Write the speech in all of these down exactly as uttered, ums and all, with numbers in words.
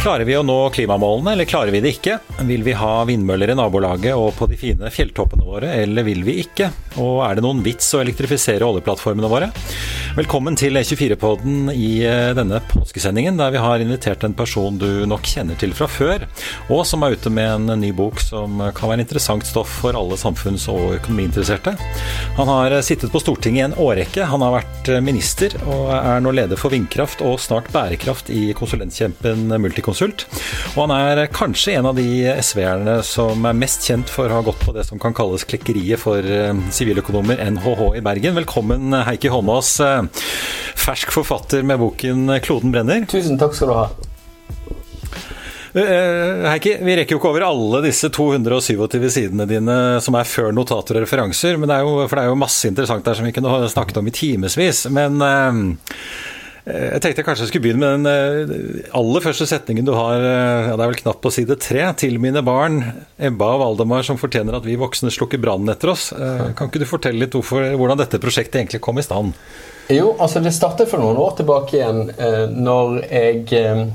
Klarer vi å nå klimamålene, eller klarer vi det ikke? Vil vi ha vindmøller i nabolaget og på de fine fjelltoppene våre, eller vil vi ikke? Og er det noen vits å elektrifisere oljeplattformene våre? Velkommen til E tjuefire-podden i denne påskesendingen, der vi har invitert en person du nok kjenner til fra før, og som er ute med en ny bok som kan være interessant stoff for alle samfunns- og økonomiinteresserte. Han har sittet på Stortinget i en årrekke, han har vært minister og er nå leder for vindkraft og snart bærekraft i konsulentkjempen Multiconsult. Og han er kanskje en av de S V-erne som er mest kjent for å ha gått på det som kan kalles klekkeriet for siviløkonomer N H H i Bergen. Velkommen Heikki Holmås, fersk forfatter med boken Kloden brenner. Tusen takk skal du ha. Uh, Heikki, vi rekker jo ikke over alle disse to hundre syttisju sidene dine som er før notater og referanser, men det er jo, for det er jo masse interessant der som vi kunne ha snakket om i timesvis. Men uh, jeg tenkte jeg kanskje jeg skulle begynne med den uh, aller første setningen du har, uh, ja, det er vel knapt på side tre, til mine barn, Ebba og Valdemar, som fortjener at vi voksne slukker brannen etter oss. Uh, kan ikke du fortelle litt hvorfor, hvordan dette prosjektet egentlig kom i stand? Jo, altså det startet for noen år tilbake igjen, uh, når jeg... Uh,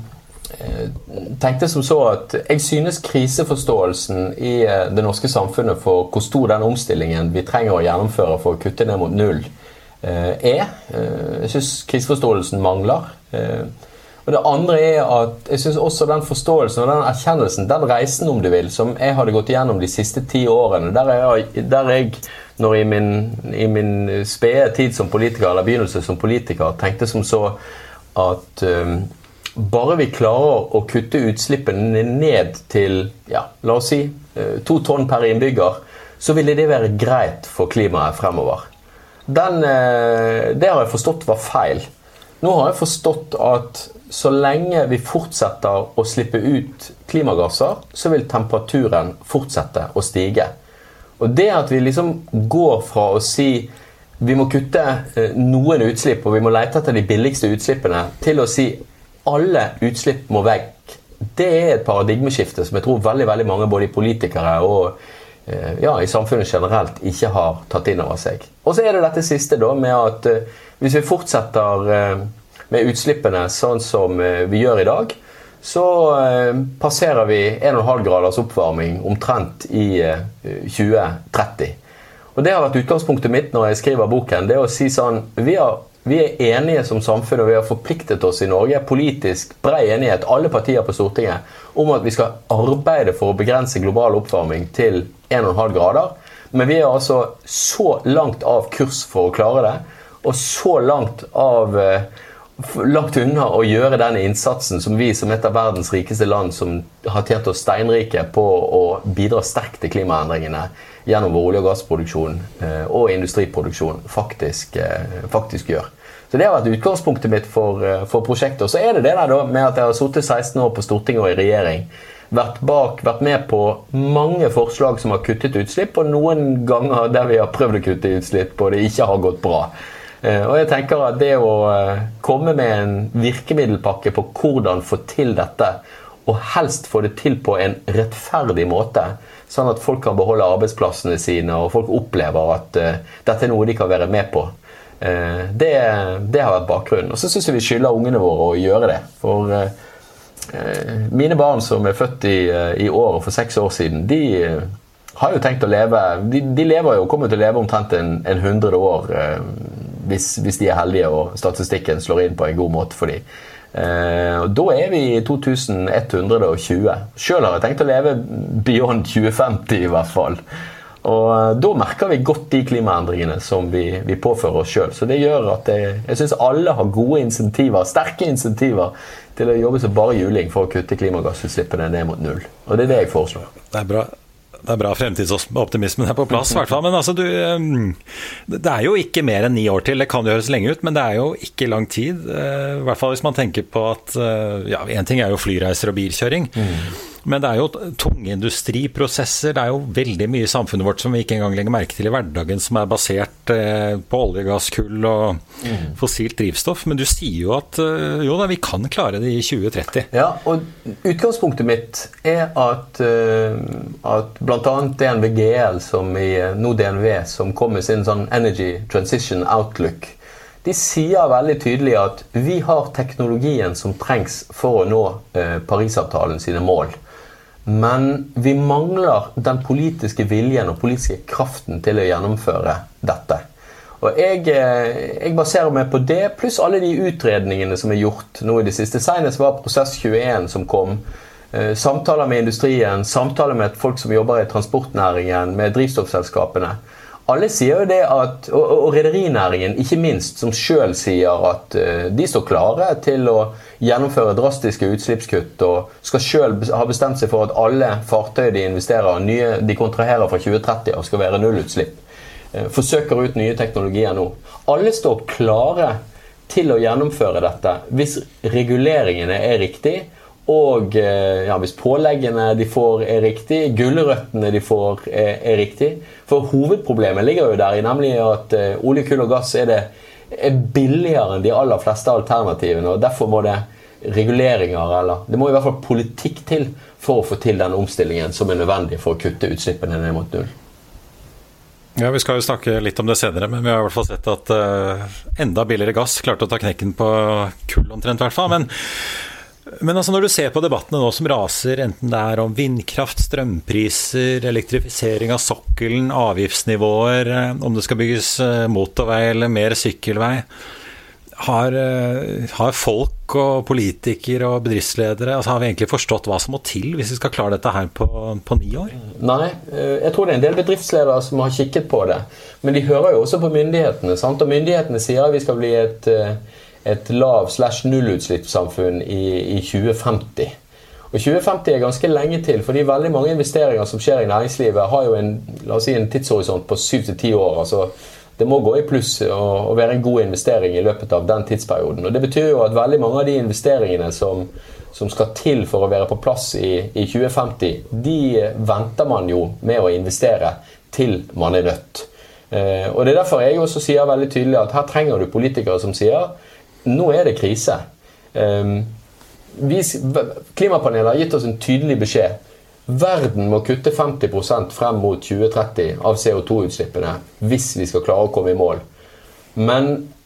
tenkte som så at jeg synes kriseforståelsen i det norske samfunnet for hvor stor den omstillingen vi trenger å gjennomføre for å kutte ned mot null er. Jeg synes kriseforståelsen mangler. Og det andre er at jeg synes også den forståelsen og den erkjennelsen, den reisen om du vil, som jeg hadde gått igjennom de siste ti årene, der jeg, der jeg når i min, i min spede tid som politiker, eller begynnelse som politiker, tenkte som så at um, bare vi klarer å kutte utslippene ned til, ja, la oss si, to tonn per innbygger, så ville det være greit for klimaet fremover. Den, det har jeg forstått var feil. Nå har jeg forstått at så lenge vi fortsetter å slippe ut klimagasser, så vil temperaturen fortsette å stige. Og det at vi liksom går fra å si vi må kutte noen utslipp, og vi må lete etter de billigste utslippene, til å si alle utslipp må vekk. Det er et paradigmeskifte som jeg tror veldig, veldig mange både politikere og ja, i samfunnet generelt ikke har tatt inn over seg. Og så er det dette siste da, med at hvis vi fortsetter med utslippene sånn som vi gjør i dag, så passerer vi en og en halv graders oppvarming omtrent i tjue tretti. Og det har vært utgangspunktet mitt når jeg skriver boken, det er å si sånn, vi har Vi er enige som samfunn, og vi har forpliktet oss i Norge, politisk bred enighet, alle partier på Stortinget, om at vi skal arbeide for å begrense global oppvarming til en og en halv grader. Men vi er altså så langt av kurs for å klare det, og så langt av langt unna å gjøre den innsatsen som vi som et av verdens rikeste land, som har tjent oss steinrike på å bidra sterkt til klimaendringene gjennom vår olje- og gassproduksjon og industriproduksjon faktisk, faktisk gjør. Så det har vært utgangspunktet mitt for, for prosjektet. Og så er det det der da, med at jeg har sittet seksten år på Stortinget og i regjering, vært bak, vært med på mange forslag som har kuttet utslipp, og noen ganger der vi har prøvd å kutte utslipp, og det ikke har gått bra. Og jeg tenker at det å komme med en virkemiddelpakke på hvordan få til dette, og helst få det til på en rettferdig måte, sånn at folk kan beholde arbeidsplassene sine, og folk opplever at uh, dette er noe de kan være med på. Uh, det, det har vært bakgrunnen. Og så synes jeg vi skylder ungene våre å gjøre det. For uh, uh, mine barn som er født i, uh, i år og for seks år siden, de uh, har jo tenkt å leve, de, de lever jo, kommer til å leve omtrent en, en hundre år, uh, hvis, hvis de er heldige og statistikken slår inn på en god måte for dem. Uh, da er vi i to tusen ett hundre tjue. Selv har jeg tenkt å leve beyond tjue femti i hvert fall. Og uh, da merker vi godt de klimaendringene som vi, vi påfører oss selv. Så det gjør at jeg, jeg synes alle har gode insentiver, sterke insentiver til å jobbe så bare juling for å kutte klimagassutslippene ned mot null. Og det er det jeg foreslår. Det er bra. Det er bra fremtidsoptimismen her på plass, i hvert fall. Men altså, du, det er jo ikke mer enn ni år til. Det kan jo høres lenge ut, men det er jo ikke lang tid. I hvert fall hvis man tenker på at, ja, en ting er jo flyreiser og bilkjøring, mm. men det er jo tunge industriprosesser, det er jo veldig mye i samfunnet vårt som vi ikke engang legger merke til i hverdagen, som er basert på olje, gass, kull og mm. fossilt drivstoff. Men du sier jo at jo da, vi kan klare det i tjue tretti. Ja, og utgangspunktet mitt er at, at blant annet D N V G L, som i nå D N V, som kom med sin sånn Energy Transition Outlook, de sier veldig tydelig at vi har teknologien som trengs for å nå eh, Parisavtalen sine mål. Men vi mangler den politiske viljen og politiske kraften til å gjennomføre dette. Og jeg, jeg baserer meg på det, pluss alle de utredningene som er gjort nå i det siste. Senest var Prosess tjueen som kom. Eh, samtaler med industrien, samtaler med folk som jobber i transportnæringen, med drivstoffselskapene. Alle sier jo det at, og, og rederinæringen ikke minst, som selv sier at uh, de står klare til å gjennomføre drastiske utslippskutt, og skal selv ha bestemt seg for at alle fartøy de investerer, nye, de kontraherer fra tjue tretti og skal være nullutslipp. Uh, forsøker ut nye teknologier nå. Alle står klare til å gjennomføre dette hvis reguleringene er riktig, og ja, hvis påleggene de får er riktig, gulrøttene de får er, er riktig. For hovedproblemet ligger jo der i, nemlig at uh, olje, kull og gass er, det, er billigere enn de aller fleste alternativene, og derfor må det reguleringer, eller det må i hvert fall politikk til for å få til den omstillingen som er nødvendig for å kutte utslippene ned mot null. Ja, vi skal jo snakke litt om det senere, men vi har i hvert fall sett at uh, enda billigere gass klarte å ta knekken på kull omtrent i hvert fall, men Men altså når du ser på debattene nå som raser, enten det er om vindkraft, strømpriser, elektrifisering av sokkelen, avgiftsnivåer, om det skal bygges motorvei eller mer sykkelvei, har, har folk og politikere og bedriftsledere, altså har vi egentlig forstått hva som må til hvis vi skal klare dette her på, på ni år? Nei, jeg tror det er en del bedriftsledere som har kikket på det, men de hører jo også på myndighetene, sant? Og myndighetene sier at vi skal bli et et lav slash nullutslippssamfunn i, i tjue femti. Og tjue femti er ganske lenge til, fordi veldig mange investeringer som skjer i næringslivet har jo en, la oss si, en tidshorisont på syv til ti år. Altså, det må gå i pluss og, og være en god investering i løpet av den tidsperioden. Og det betyr jo at veldig mange av de investeringene som, som skal til for å være på plass i, i tjue femti, de venter man jo med å investere til man er nødt. Eh, og det er derfor jeg også sier veldig tydelig at her trenger du politikere som sier nå er det krise. Um, vi, klimapanelet har gitt oss en tydelig beskjed. Verden må kutte femti prosent frem mot tjue tretti av C O to utslippene hvis vi skal klare å komme i mål. Men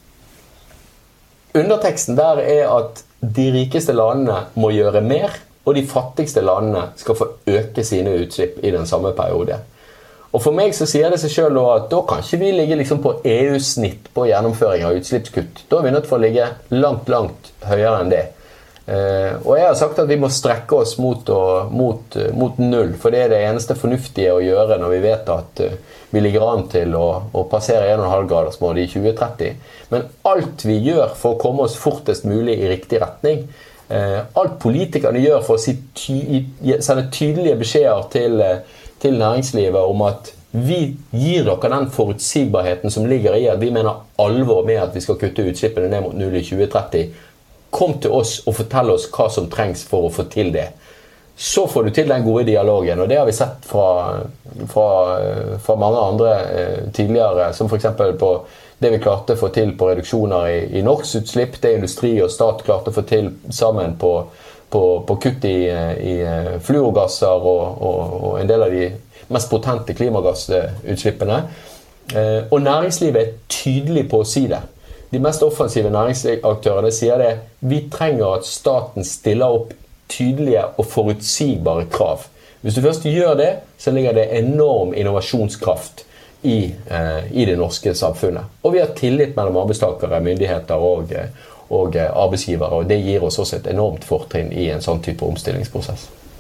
underteksten der er at de rikeste landene må gjøre mer, og de fattigste landene skal få øke sine utslipp i den samme periode. Og for meg så sier det seg selv at da kan ikke vi ligge liksom på E U-snitt på gjennomføring av utslippskutt. Da er vi nødt for å ligge langt, langt høyere enn det. Eh, og jeg har sagt at vi må strekke oss mot, og, mot, mot null, for det er det eneste fornuftige å gjøre når vi vet at uh, vi ligger an til å, å passere en komma fem gradersmålet i tjue tretti. Men alt vi gjør for å komme oss fortest mulig i riktig retning, eh, alt politikerne gjør for å si ty sende tydelige beskjeder til til næringslivet om at vi gir dere den forutsigbarheten som ligger i at vi mener alvor med at vi skal kutte utslippene ned mot null i tjue tretti. Kom til oss og fortell oss hva som trengs for å få til det. Så får du til den gode dialogen, og det har vi sett fra, fra, fra mange andre eh, tidligere, som for eksempel på det vi klarte å få til på reduksjoner i, i norsk utslipp, det industri og stat klarte å få til sammen på På, på kutt i, i fluorgasser og, og, og en del av de mest potente klimagassutslippene. Eh, og næringslivet er tydelig på å si det. De mest offensive næringsaktørene sier det. Vi trenger at staten stiller opp tydelige og forutsigbare krav. Hvis du først gjør det, så ligger det enorm innovasjonskraft i, eh, i det norske samfunnet. Og vi har tillit mellom arbeidstakere, myndigheter og og arbeidsgivere, og det gir oss også et enormt fortrinn i en sånn type omstillingsprosess.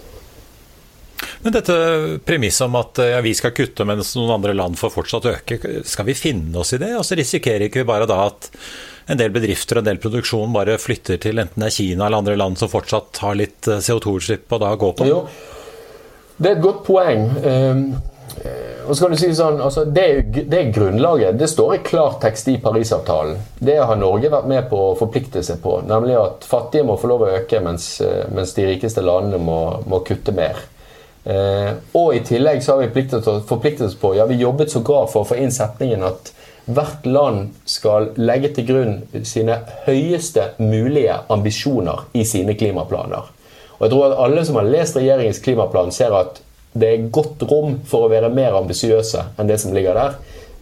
Men dette premisset om at ja, vi skal kutte mens noen andre land får fortsatt øke, skal vi finne oss i det? Og så risikerer ikke vi bare da at en del bedrifter og en del produksjon bare flytter til enten det er Kina eller andre land som fortsatt har litt C O to utslipp og da går på? Jo, det er et godt poeng. Um, og så kan du si sånn, altså det, er, det er grunnlaget, det står i klartekst i Parisavtalen. Det har Norge vært med på å forplikte seg på, nemlig at fattige må få lov å øke mens, mens de rikeste landene må, må kutte mer. Eh, og i tillegg så har vi pliktet, forpliktet oss på, ja vi jobbet så bra for å få inn setningen at hvert land skal legge til grunn sine høyeste mulige ambisjoner i sine klimaplaner. Og jeg tror at alle som har lest regjeringens klimaplan ser at det er godt rom for å være mer ambisiøse enn det som ligger der.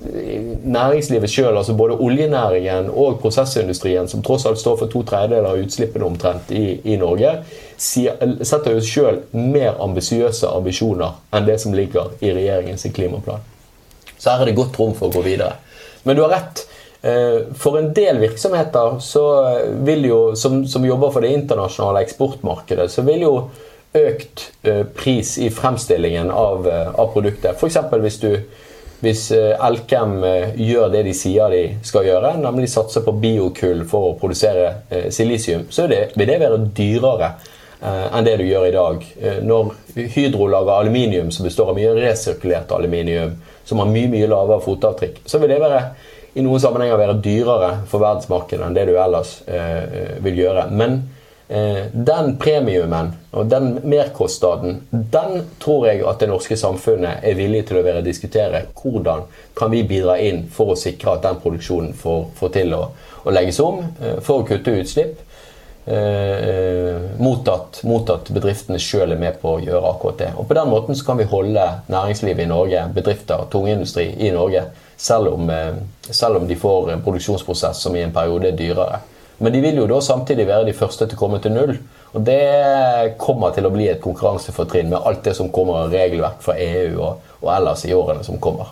næringslivet selv, altså både oljenæringen og prosessindustrien, som tross alt står for to tredjedeler av utslippene omtrent i, i Norge, setter jo selv mer ambisiøse ambisjoner enn det som ligger i regjeringens klimaplan. Så her er det godt rom for å gå videre. Men du har rett. For en del virksomheter så vil jo, som, som jobber for det internasjonale eksportmarkedet, så vil jo økt pris i fremstillingen av, av produktet. For eksempel hvis, du, hvis Elkem gjør det de sier de skal gjøre, nemlig satser på biokull for å produsere silisium, så det, vil det være dyrere enn det du gjør i dag. Når Hydro lager aluminium som består av mye resirkulert aluminium, som har mye, mye lavere fotavtrykk, så vil det være i noen sammenhenger være dyrere for verdensmarkedet enn det du ellers eh, vil gjøre. Men eh, den premiumen og den merkostnaden, den tror jeg at det norske samfunnet er villig til å være diskutere. Hvordan kan vi bidra inn for å sikre at den produksjonen får, får til å, å legges om, eh, for å kutte utslipp, eh, mot, at, mot at bedriftene selv er med på å gjøre akkurat det. Og på den måten så kan vi holde næringslivet i Norge, bedrifter, tungindustri i Norge, Selv om, selv om de får en produksjonsprosess som i en periode er dyrere. Men de vil jo da samtidig være de første til å komme til null. Og det kommer til å bli et konkurransefortrinn med alt det som kommer av regelverk fra E U og, og ellers i årene som kommer.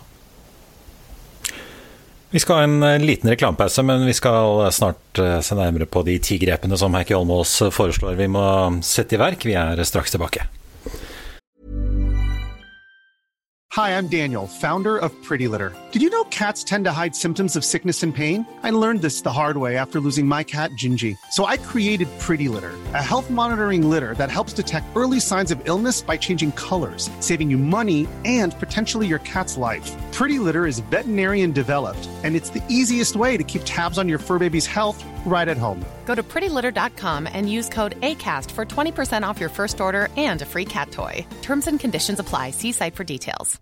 Vi skal ha en liten reklamepause, men vi skal snart se nærmere på de ti grepene som Heikki Holmås foreslår vi må sette i verk. Vi er straks tilbake. Hi, I'm Daniel, founder of Pretty Litter. Did you know cats tend to hide symptoms of sickness and pain? I learned this the hard way after losing my cat, Gingy. So I created Pretty Litter, a health monitoring litter that helps detect early signs of illness by changing colors, saving you money and potentially your cat's life. Pretty Litter is veterinarian developed, and it's the easiest way to keep tabs on your fur baby's health right at home. Go to pretty litter dot com and use code ACAST for twenty percent off your first order and a free cat toy. Terms and conditions apply. See site for details.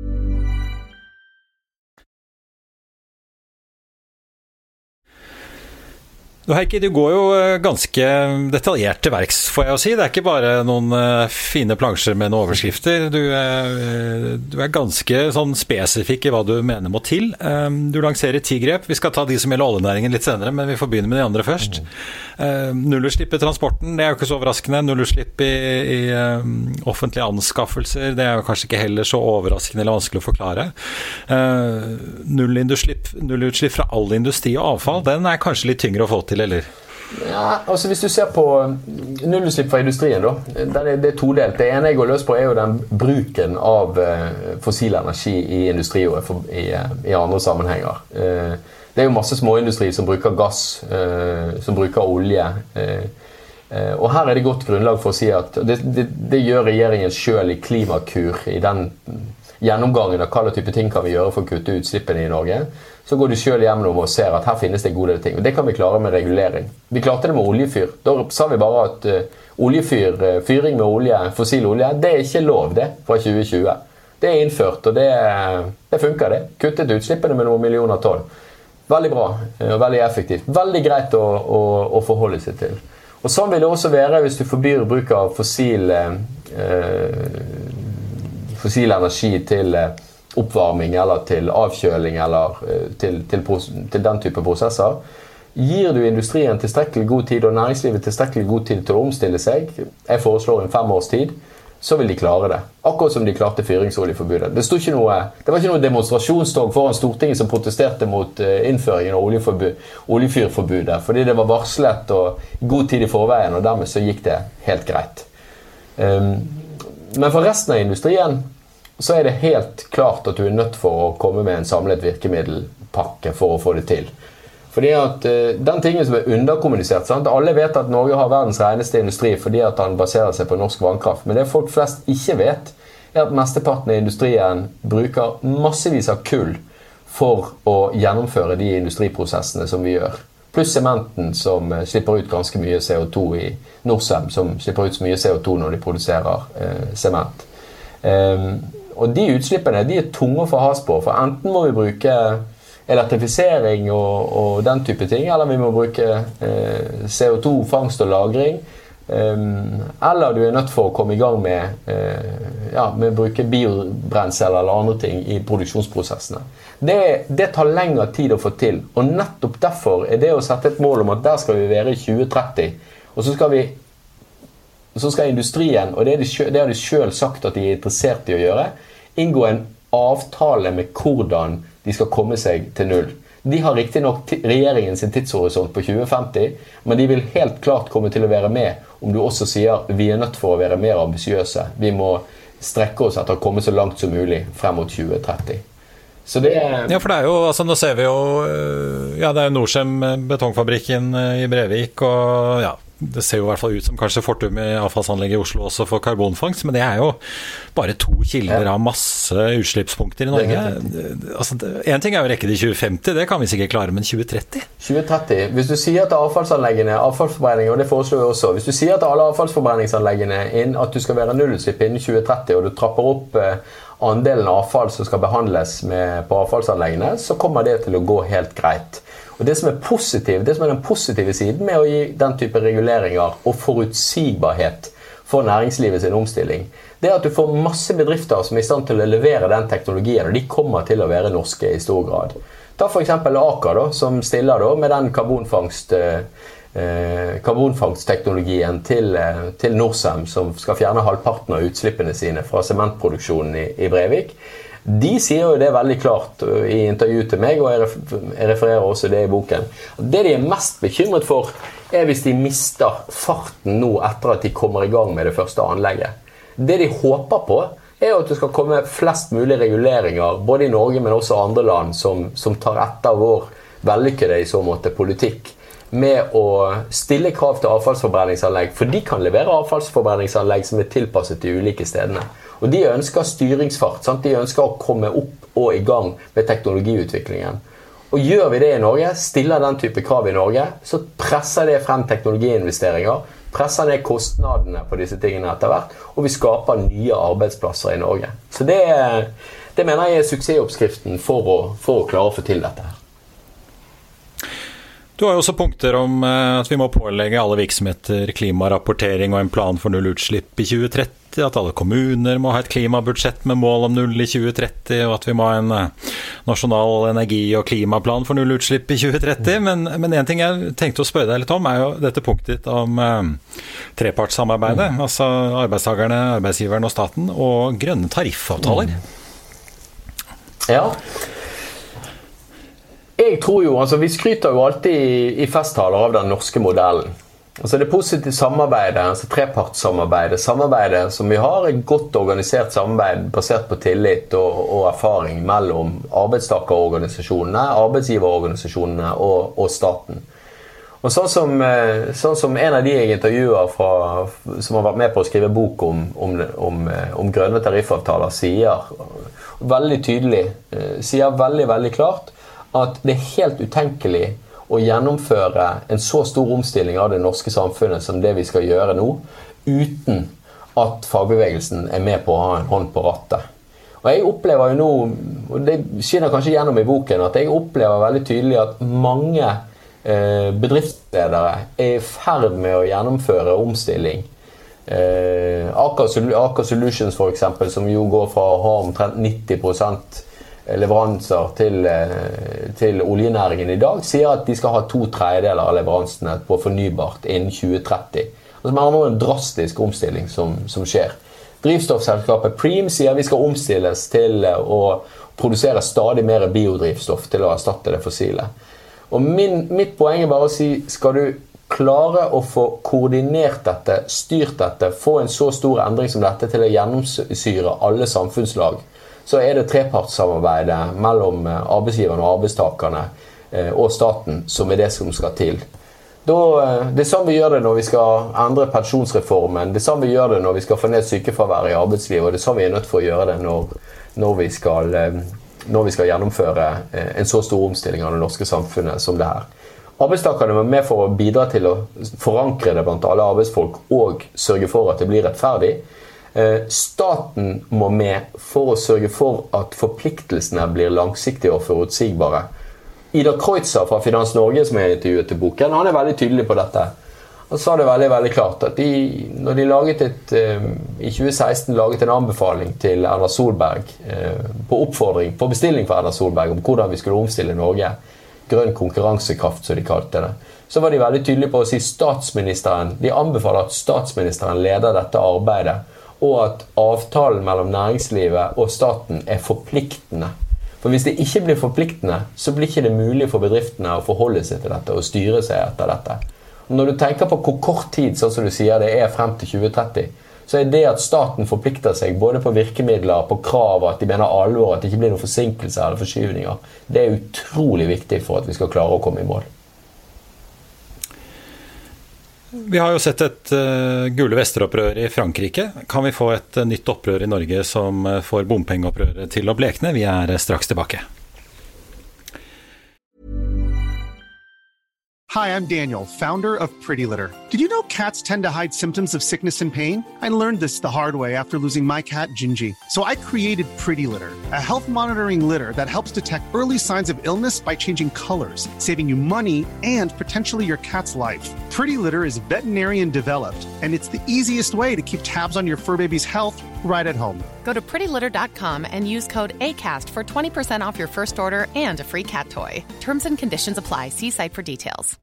Du Heikki, du går jo ganske detaljert til verks, får jeg å si. Det er ikke bare noen fine plansjer med noen overskrifter. Du er, du er ganske sånn spesifikk i hva du mener må til. Du lanserer ti grep. Vi skal ta de som gjelder oljenæringen litt senere, men vi får begynne med de andre først. Nullutslipp i transporten, det er jo ikke så overraskende. Nullutslipp i, i offentlige anskaffelser, det er jo kanskje ikke heller så overraskende eller vanskelig å forklare. Nullutslipp, nullutslipp fra all industri og avfall, den er kanskje litt tyngre å få til. Eller? Ja, altså hvis du ser på nullutslipp fra industrien da, det er, det er todelt. Det ene jeg går løs på er jo den bruken av eh, fossil energi i industri og i, i andre sammenhenger. Eh, det er jo masse småindustri som bruker gass, eh, som bruker olje. Eh, eh, og her er det godt grunnlag for å si at det, det, det gjør regjeringen selv i Klimakur, i den gjennomgangen av hva type ting kan vi gjøre for å kutte utslippene i Norge. Så går du selv gjennom og ser at her finnes det gode ting. Og det kan vi klare med regulering. Vi klarte det med oljefyr. Da sa vi bare at uh, oljefyr, uh, fyring med olje, fossil olje, det er ikke lov det fra tjue tjue. Det er innført, og det, det funker det. Kuttet utslippene med noen millioner tonn. Veldig bra, uh, veldig effektivt. Veldig greit å, å, å forholde seg til. Og sånn vil det også være hvis du forbyr bruk av fossil, uh, fossil energi til uh, oppvarming eller til avkjøling eller til, til, til den type prosesser. Gir du industrien tilstrekkelig god tid og næringslivet tilstrekkelig god tid til å omstille seg, jeg foreslår en fem års tid, så vil de klare det. Akkurat som de klarte fyringsoljeforbudet. Det, ikke noe, det var ikke noe demonstrasjonstog foran Stortinget som protesterte mot innføringen av oljefyrforbudet, fordi det var varslet og god tid i forveien, og dermed så gikk det helt greit. Men for resten av industrien så er det helt klart at du er nødt for å komme med en samlet virkemiddelpakke for å få det til. Fordi at uh, den tingen som er underkommunisert, sant? Alle vet at Norge har verdens reneste industri fordi at han baserer seg på norsk vannkraft. Men det folk flest ikke vet, er at mesteparten av industrien bruker massevis av kull for å gjennomføre de industriprosessene som vi gjør. Pluss sementen som uh, slipper ut ganske mye C O to i Norcem, som slipper ut så mye C O to når de produserer uh, sement. Um, Og de utslippene de er tunge å få has på, for enten må vi bruke elektrifisering og, og den type ting, eller vi må bruke eh, C O to, fangst og lagring, um, eller du er nødt for å komme i gang med, eh, ja, med å bruke biobrensel eller andre ting i produksjonsprosessene. Det, det tar lengre tid å få til, og nettopp derfor er det å sette et mål om at der skal vi være i tjue tretti, og så skal vi så skal industrien, og det, er de selv, det har de selv sagt at de er interessert i å gjøre, inngå en avtale med hvordan de skal komme seg til null. De har riktig nok regjeringen sin tidshorisont på tjue femti, men de vil helt klart komme til å være med om du også sier vi er nødt for å være mer ambisiøse. Vi må strekke oss etter å komme så langt som mulig frem mot tjue tretti. Så det er... Ja, for det er jo, altså nå ser vi jo, ja det er jo Norcem betongfabrikken i Brevik, og ja, det ser jo i hvert fall ut som kanskje Fortum i avfallsanlegget i Oslo også for karbonfangst, men det er jo bare to kilder av masse utslippspunkter i Norge. Altså, en ting er jo å rekke det i tjue femti, det kan vi sikkert klare, men tjue tretti? tjue tretti, hvis du sier til avfallsanleggene, avfallsforbrenning, og det foreslår vi også, hvis du sier til alle avfallsforbrenningsanleggene inn at du skal være nullutslipp innen tjue tretti, og du trapper opp eh, andelen avfall som skal behandles med, på avfallsanleggene, så kommer det til å gå helt greit. Og det som er positiv, det som er den positive siden med å gi den type reguleringer og forutsigbarhet for næringslivet sin omstilling, det er at du får masse bedrifter som er i stand til å levere den teknologien, og de kommer til å være norske i stor grad. Ta for eksempel Aker da, som stiller da, med den karbonfangst, eh, karbonfangstteknologien til, eh, til Norcem, som skal fjerne halvparten av utslippene sine fra sementproduksjonen i, i Brevik. De sier jo det veldig klart i intervju til meg, og jeg refererer også det i boken. Det de er mest bekymret for er hvis de mister farten nå etter at de kommer i gang med det første anlegget. Det de håper på er at det skal komme flest mulig reguleringer, både i Norge, men også andre land, som, som tar etter vår vellykkede i så måte politikk, med å stille krav til avfallsforbrenningsanlegg, for de kan levere avfallsforbrenningsanlegg som er tilpasset de ulike stedene. Og de ønsker styringsfart, sant? De ønsker å komme opp og i gang med teknologiutviklingen. Og gjør vi det i Norge, stiller den type krav i Norge, så presser det frem teknologiinvesteringer, presser ned kostnadene på disse tingene etter hvert, og vi skaper nye arbeidsplasser i Norge. Så det, det mener jeg er suksessoppskriften for å, for å klare å få til dette her. Du har jo også punkter om at vi må pålegge alle virksomheter klimarapportering og en plan for nullutslipp i tjue tretti, at alle kommuner må ha et klimabudsjett med mål om null i tjue tretti, og at vi må ha en nasjonal energi- og klimaplan for nullutslipp i tjue tretti. Men, men en ting jeg tenkte å spørre deg litt om er jo dette punktet ditt om eh, trepartssamarbeidet, mm. altså arbeidstakerne, arbeidsgiveren og staten, og grønne tariffavtaler. Mm. Ja. Jeg tror jo, altså vi skryter jo alltid i, i festtaler av den norske modellen. Altså det positive samarbeidet, altså trepartssamarbeidet, samarbeidet som vi har, er godt organisert samarbeid basert på tillit og, og erfaring mellom arbeidstakerorganisasjonene, arbeidsgiverorganisasjonene og, og staten. Og sånn som, sånn som en av de jeg intervjuer fra, som har vært med på å skrive bok om, om, om, om grønne tariffavtaler, sier veldig tydelig, sier veldig, veldig klart at det er helt utenkelig å gjennomføre en så stor omstilling av det norske samfunnet som det vi skal gjøre nå, uten at fagbevegelsen er med på å ha en hånd på rattet. Og jeg opplever jo nå, og det skinner kanskje gjennom i boken, at jeg opplever veldig tydelig at mange eh, bedriftsledere er i ferd med å gjennomføre omstilling. Eh, Aker, Aker Solutions for eksempel, som jo går fra å ha omtrent nitti prosent leveranser til, til oljenæringen i dag, sier at de skal ha to tredjedeler av leveransene på fornybart innen tjue tretti. Og som er nå en drastisk omstilling som, som skjer. Drivstoffselskapet Preem sier vi skal omstilles til å produsere stadig mer biodrivstoff til å erstatte det fossile. Og min, mitt poeng er bare å si, skal du klare å få koordinert dette, styrt dette, få en så stor endring som dette til å gjennomsyre alle samfunnslag, så er det trepartssamarbeidet mellom arbeidsgiverne og arbeidstakerne og staten som er det som skal til. Da, det er sånn vi gjør det når vi skal endre pensjonsreformen, det er sånn vi gjør det når vi skal få ned sykefravær i arbeidslivet, og det er sånn vi er nødt for å gjøre det når, når, vi skal, når vi skal gjennomføre en så stor omstilling av det norske samfunnet som det her. Arbeidstakerne er med for å bidra til å forankre det blant alle arbeidsfolk og sørge for at det blir rettferdig. Staten må med for å sørge for at forpliktelsene blir langsiktige og forutsigbare. Ida Kreutzer fra Finans Norge, som jeg intervjuet til boken, han er veldig tydelig på dette. og sa det veldig, veldig klart at de, når de laget et, i tjue seksten laget en anbefaling til Erna Solberg, på oppfordring, på bestilling for Erna Solberg, om hvordan vi skulle omstille Norge, grønn konkurransekraft, som de kalte det, så var de veldig tydelige på å si statsministeren, de anbefaler at statsministeren leder dette arbeidet, og at avtalen mellom næringslivet og staten er forpliktende. For hvis det ikke blir forpliktende, så blir ikke det mulig for bedriftene å forholde seg til dette og styre seg etter dette. Og når du tenker på hvor kort tid, sånn som du sier, det er frem til tjue tretti, så er det at staten forplikter seg både på virkemidler, på krav, at de mener alvor, at det ikke blir noen forsinkelser eller forskyvninger, det er utrolig viktig for at vi skal klare å komme i mål. Vi har jo sett et uh, gule vesteropprør i Frankrike. Kan vi få et uh, nytt opprør i Norge som uh, får bompengeopprøret til å blekne? Vi er uh, straks tilbake. Hi, I'm Daniel, founder of Pretty Litter. Did you know cats tend to hide symptoms of sickness and pain? I learned this the hard way after losing my cat, Gingy. So I created Pretty Litter, a health monitoring litter that helps detect early signs of illness by changing colors, saving you money and potentially your cat's life. Pretty Litter is veterinarian developed, and it's the easiest way to keep tabs on your fur baby's health right at home. Go to pretty litter dot com and use code ACAST for twenty percent off your first order and a free cat toy. Terms and conditions apply. See site for details.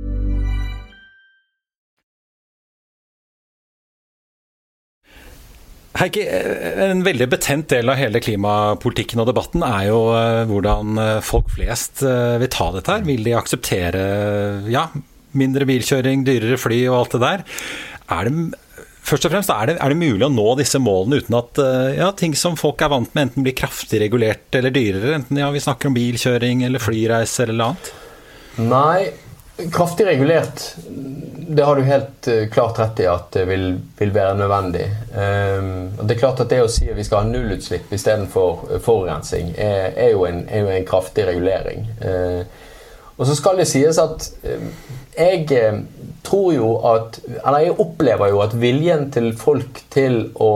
Heikki, en veldig betent del av hele klimapolitikken og debatten er jo hvordan folk flest vil ta dette her. Vil de akseptere ja, mindre bilkjøring, dyrere fly og alt det der? Er det, først og fremst, er det, er det mulig å nå disse målene uten at ja, ting som folk er vant med enten blir kraftig regulert eller dyrere? Enten ja, vi snakker om bilkjøring eller flyreiser eller annet? Nei, kraftig regulert, det har du helt uh, klart rett i at det vil, vil være nødvendig. Um, det er klart at det å si at vi skal ha nullutslipp i stedet for uh, forurensning er, er, jo en, er jo en kraftig regulering. Uh, og så skal det sies at uh, jeg uh, tror jo at, eller jeg opplever jo at viljen til folk til å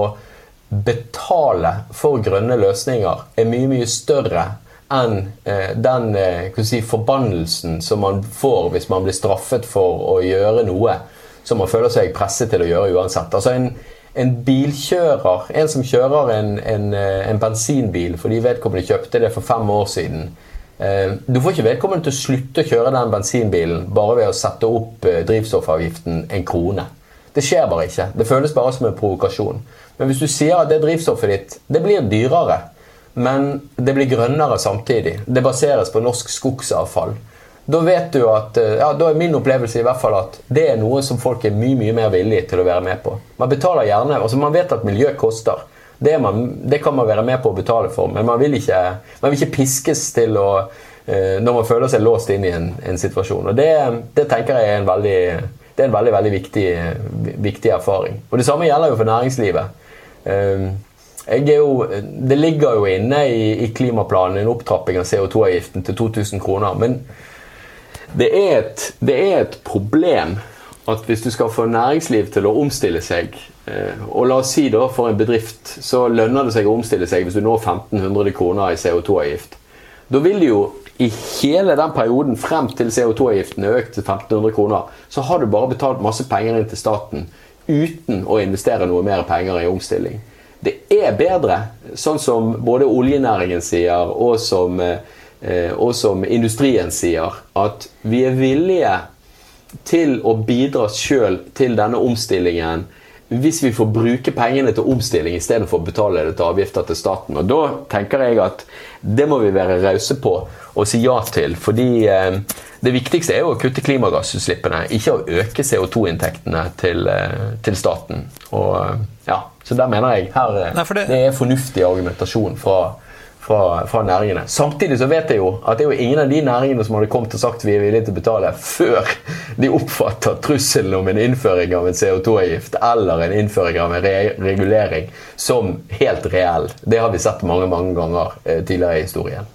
betale for grønne løsninger er mye, mye større enn eh, den eh, kan si, forbannelsen som man får hvis man blir straffet for å gjøre noe som man føler seg presset til å gjøre uansett. Altså en, en bilkjører, en som kjører en, en, en bensinbil fordi vedkommende kjøpte det for fem år siden, eh, du får ikke vedkommende til å slutte å kjøre den bensinbilen bare ved å sette opp eh, drivstoffavgiften en krone. Det skjer bare ikke. Det føles bare som en provokasjon. Men hvis du sier at det drivstoffet ditt, det blir dyrere, men det blir grønnere samtidig. Det baseres på norsk skogsavfall. Da vet du at, ja, da er min opplevelse i hvert fall at det er noe som folk er mye, mye mer villige til å være med på. Man betaler gjerne, altså man vet at miljø koster. Det, er man, det kan man være med på å betale for, men man vil ikke, man vil ikke piskes til å, når man føler seg låst inn i en, en situasjon. Og det, det tenker jeg er en veldig, det er en veldig, veldig viktig, viktig erfaring. Og det samme gjelder jo for næringslivet. Jeg er jo, det ligger jo inne i, i klimaplanen en opptrapping av C O to avgiften til to tusen kroner, men det er, et, det er et problem at hvis du skal få næringsliv til å omstille seg, og la oss si da for en bedrift, så lønner det seg å omstille seg hvis du når femten hundre kroner i C O to avgift. Da vil det jo i hele den perioden frem til C O to avgiften er økt til femten hundre kroner, så har du bare betalt masse penger inn til staten uten å investere noe mer penger i omstilling. Det er bedre, sånn som både oljenæringen sier og som, eh, og som industrien sier, at vi er villige til å bidra selv til denne omstillingen hvis vi får bruke pengene til omstilling i stedet for å betale det til avgifter til staten. Og da tenker jeg at det må vi være rause på og si ja til, fordi eh, det viktigste er jo å kutte klimagassutslippene, ikke å øke C O to inntektene til, eh, til staten. Og ja, så der mener jeg her Nei, det... det er fornuftig argumentasjon fra, fra, fra næringene. Samtidig så vet jeg jo at det er jo ingen av de næringene som hadde kommet og sagt vi er villige til å betale før de oppfatter trusselen om en innføring av en C O to avgift eller en innføring av en re regulering som helt reell. Det har vi sett mange, mange ganger eh, tidligere i historien.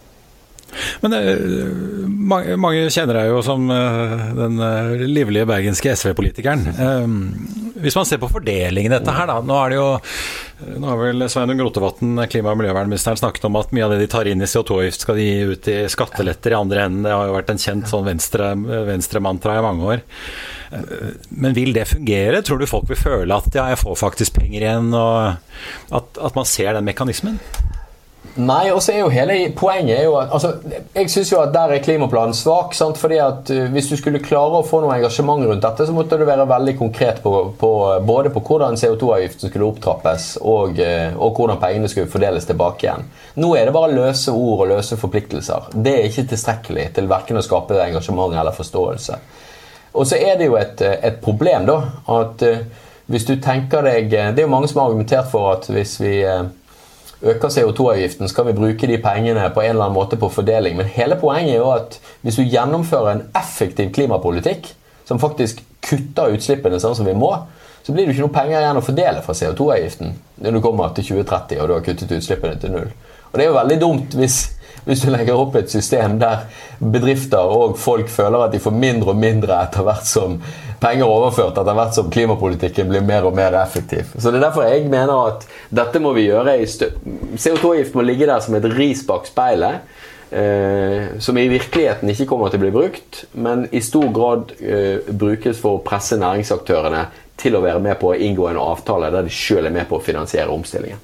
Men mange, mange kjenner deg jo som den livlige bergenske S V-politikeren. Hvis man ser på fordelingen dette her da, nå er det jo, nå har vel Sveinung Rotevatn, klima- og miljøvernministeren, snakket om at mye av det de tar inn i C O to avgift skal de gi ut i skatteletter i andre enden. Det har jo vært en kjent sånn venstre, venstre mantra i mange år. Men vil det fungere? Tror du folk vil føle at ja, jeg får faktisk penger igjen, og at, at man ser den mekanismen? Nei, og så er jo hele poenget er jo at, altså, jeg synes jo at der er klimaplanen svak, sant? Fordi at uh, hvis du skulle klare å få noe engasjement rundt dette, så måtte du være veldig konkret på, på både på hvordan C O to avgiften skulle opptrappes, og, uh, og hvordan pengene skulle fordeles tilbake igjen. Nå er det bare løse ord og løse forpliktelser. Det er ikke tilstrekkelig til hverken å skape engasjement eller forståelse. Og så er det jo et, et problem da, at uh, hvis du tenker deg, det er jo mange som har argumentert for at hvis vi uh, øker C O to avgiften, skal vi bruke de pengene på en eller annen måte på fordeling. Men hele poenget er jo at hvis du gjennomfører en effektiv klimapolitikk, som faktisk kutter utslippene sånn som vi må, så blir det ikke noe penger igjen å fordele fra C O to avgiften når du kommer til tjue tretti og du har kuttet utslippene til null. Og det er jo veldig dumt hvis, hvis du legger opp et system der bedrifter og folk føler at de får mindre og mindre etter hvert som penger overført, etter hvert som klimapolitikken blir mer og mer effektiv. Så det er derfor jeg mener at dette må vi gjøre i stø- C O to avgift må ligge der som et ris bak speilet, eh, som i virkeligheten ikke kommer til å bli brukt, men i stor grad eh, brukes for å presse næringsaktørene til å være med på å inngå en avtale der de selv er med på å finansiere omstillingen.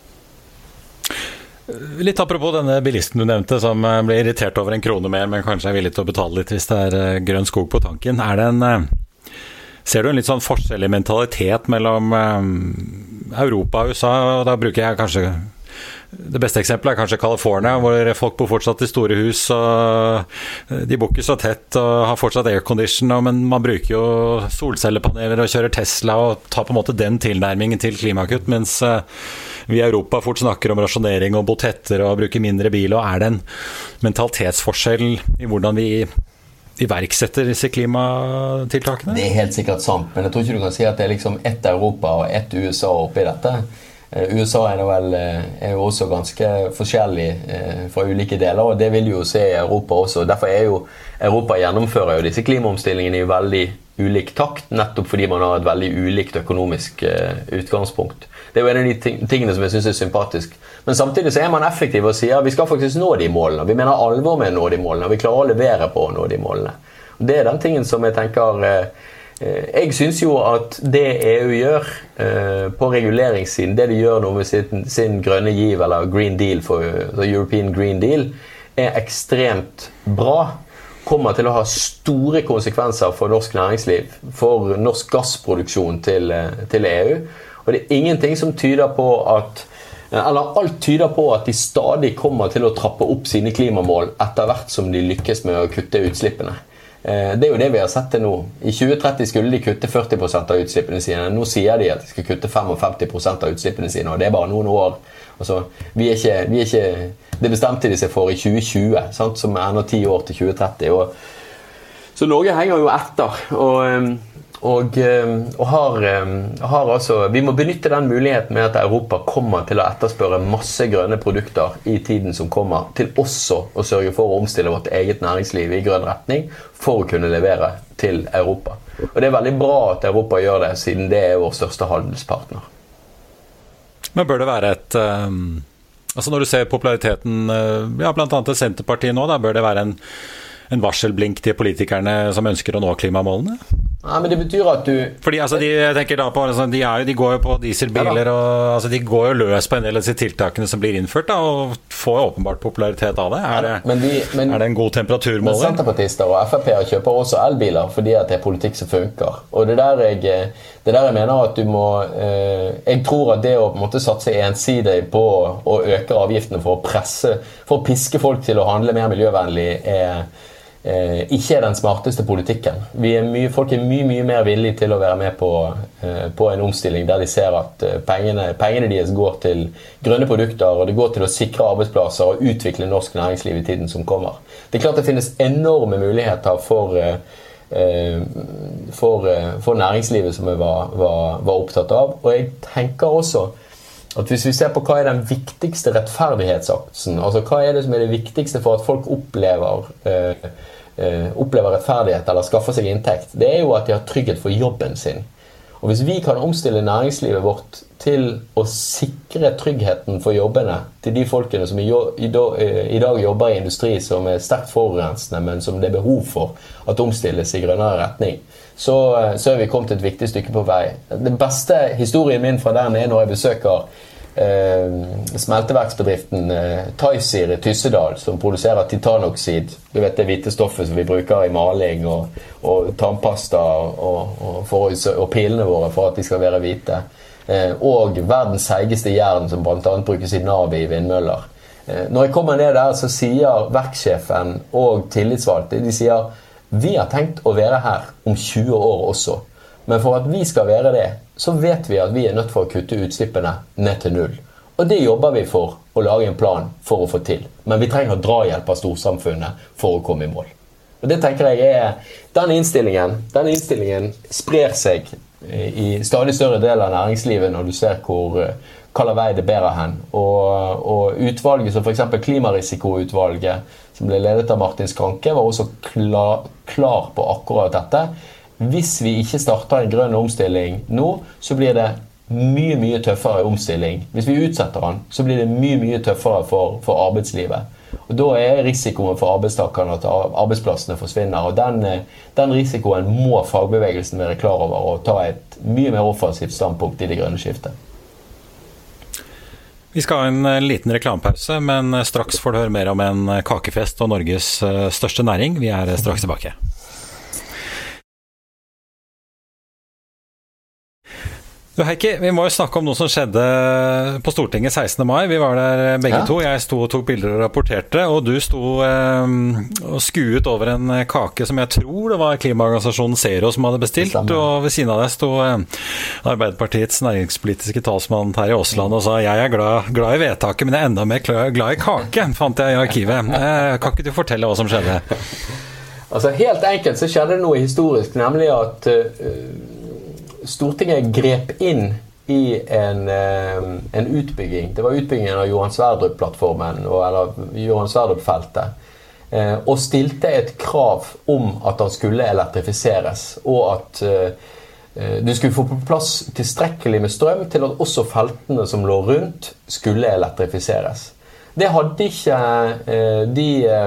Litt apropos denne bilisten du nevnte, som blir irritert over en krone mer, men kanskje er villig til å betale litt hvis det er grønn skog på tanken. Er det en, ser du en litt sånn forskjell i mentalitet mellom Europa og U S A? Og da bruker jeg kanskje, det beste eksempelet er kanskje California, hvor folk bor fortsatt i store hus, og de bor ikke så tett og har fortsatt aircondition, men man bruker jo solcellepaneler og kjører Tesla og tar på en måte den tilnærmingen til klimakutt, mens vi i Europa fort snakker om rasjonering og botetter og bruker mindre bil, og er det en mentalitetsforskjell i hvordan vi iverksetter disse klimatiltakene? Det er helt sikkert sant, men jeg tror ikke du kan si at det er liksom ett Europa og ett U S A oppi dette. U S A er, vel, er jo også ganske forskjellig fra ulike deler, og det vil du jo se i Europa også. Derfor er jo Europa gjennomfører jo disse klimaomstillingene i veldig ulik takt, nettopp fordi man har et veldig ulikt økonomisk utgangspunkt. Det er jo en av de tingene som jeg synes er sympatisk. Men samtidig så er man effektiv og sier vi skal faktisk nå de målene. Vi mener alvor med å nå de målene, og vi klarer å levere på å nå de målene. Og det er den tingen som jeg tenker... Jeg synes jo at det E U gjør på reguleringssiden, det de gjør nå med sin, sin grønne giv, eller Green Deal, for European Green Deal, er ekstremt bra. Kommer til å ha store konsekvenser for norsk næringsliv, for norsk gassproduksjon til, til E U. Og det er ingenting som tyder på at, eller alt tyder på at de stadig kommer til å trappe opp sine klimamål etter hvert som de lykkes med å kutte utslippene. Det er jo det vi har sett til nå. I tjue tretti skulle de kutte førti prosent av utslippene sine. Nå sier de at de skal kutte femtifem prosent av utslippene sine, og det er bare noen år. Altså, vi er ikke, vi er ikke, det bestemte de seg for i tjue tjue, sant? Som er enda ti år til tjue tretti. Og, så Norge henger jo etter, og... Og, og har, har altså, vi må benytte den muligheten med at Europa kommer til å etterspørre masse grønne produkter i tiden som kommer, til også å sørge for å omstille vårt eget næringsliv i grønn retning for å kunne levere til Europa. Og det er veldig bra at Europa gjør det, siden det er vår største handelspartner. Men bør det være et... Um, altså når du ser populariteten, ja, blant annet Senterpartiet nå, da bør det være en, en varselblink til politikerne som ønsker å nå klimamålene? Nei, men det betyr at du... Fordi altså, de, jeg tenker da på, altså, de, er jo, de går jo på dieselbiler, ja, og altså, de går jo løs på en del av disse tiltakene som blir innført, da, og får åpenbart popularitet av det. Er det, men de, men, er det en god temperaturmåler? Men Senterpartister og F R P kjøper også elbiler fordi at det er politikk som funker. Og det der jeg, det der jeg mener at du må... Eh, jeg tror at det å på en måte satse ensidig på å øke avgiftene for å presse, for å piske folk til å handle mer miljøvennlig er... Eh, ikke er den smarteste politikken. Vi er mye, folk er mye, mye mer villige til å være med på, eh, på en omstilling der de ser at eh, pengene, pengene deres går til grønne produkter, og det går til å sikre arbeidsplasser og utvikle norsk næringsliv i tiden som kommer. Det er klart det finnes enorme muligheter for, eh, for, for næringslivet som jeg var, var, var opptatt av, og jeg tenker også at hvis vi ser på hva er den viktigste rettferdighetsaksen, altså hva er det som er det viktigste for at folk opplever eh, opplever rettferdighet eller skaffer seg inntekt, det er jo at de har trygghet for jobben sin. Og hvis vi kan omstille næringslivet vårt til å sikre tryggheten for jobbene til de folkene som i, i, i dag jobber i industri som er sterkt forurensende, men som det er behov for at omstilles i grønnere retning, så, så er vi kommet et viktig stykke på vei. Den beste historien min fra den er når jeg besøker Eh, smelteverksbedriften eh, Tysir i Tyssedal, som produserer titanoksid. Du vet det hvite stoffet som vi bruker i maling og, og tannpasta og, og, for, og pilene våre for at de skal være hvite. Eh, og verdens seigeste jern som blant annet brukes i Navi i vindmøller. Eh, når jeg kommer ned der, så sier verkssjefen og tillitsvalgte, de sier vi har tenkt å være her om tjue år også. Men for at vi skal være det, så vet vi at vi er nødt for å kutte utslippene ned til null. Og det jobber vi for å lage en plan for å få til. Men vi trenger drahjelp av storsamfunnet for å komme i mål. Og det tenker jeg er, den innstillingen, den innstillingen sprer seg i stadig større del av næringslivet når du ser hvor hva vei det bærer hen. Og, og utvalget, som for eksempel klimarisikoutvalget, som ble ledet av Martin Skranke, var også klar, klar på akkurat dette. Hvis vi ikke starter en grønn omstilling nå, så blir det mye, mye tøffere omstilling. Hvis vi utsetter den, så blir det mye, mye tøffere for, for arbeidslivet. Og da er risikoen for arbeidstakerne at arbeidsplassene forsvinner, og den, den risikoen må fagbevegelsen være klar over og ta et mye mer offensivt standpunkt i det grønne skiftet. Vi skal ha en liten reklamepause, men straks får du høre mer om en kakefest og Norges største næring. Vi er straks tilbake. Du Heikki, vi må jo snakke om noe som skjedde på Stortinget sekstende mai. Vi var der begge ja. to. Jeg sto og tok bilder og rapporterte, og du sto eh, og skuet over en kake som jeg tror det var klimaorganisasjonen Zero som hadde bestilt, og ved siden av deg sto eh, Arbeiderpartiets næringspolitiske talsmann Terje Aasland og sa jeg er glad, glad i vedtaket, men jeg er enda mer glad i kake, fant jeg i arkivet. Eh, kan ikke du fortelle hva som skjedde? Altså, helt enkelt så skjedde det noe historisk, nemlig at uh, Stortinget grep inn i en, en utbygging. Det var utbyggingen av Johan Sverdrup-plattformen, eller Johan Sverdrup-feltet, og stilte et krav om at han skulle elektrifiseres, og at du skulle få på plass tilstrekkelig med strøm til at også feltene som lå rundt skulle elektrifiseres. Det hadde ikke de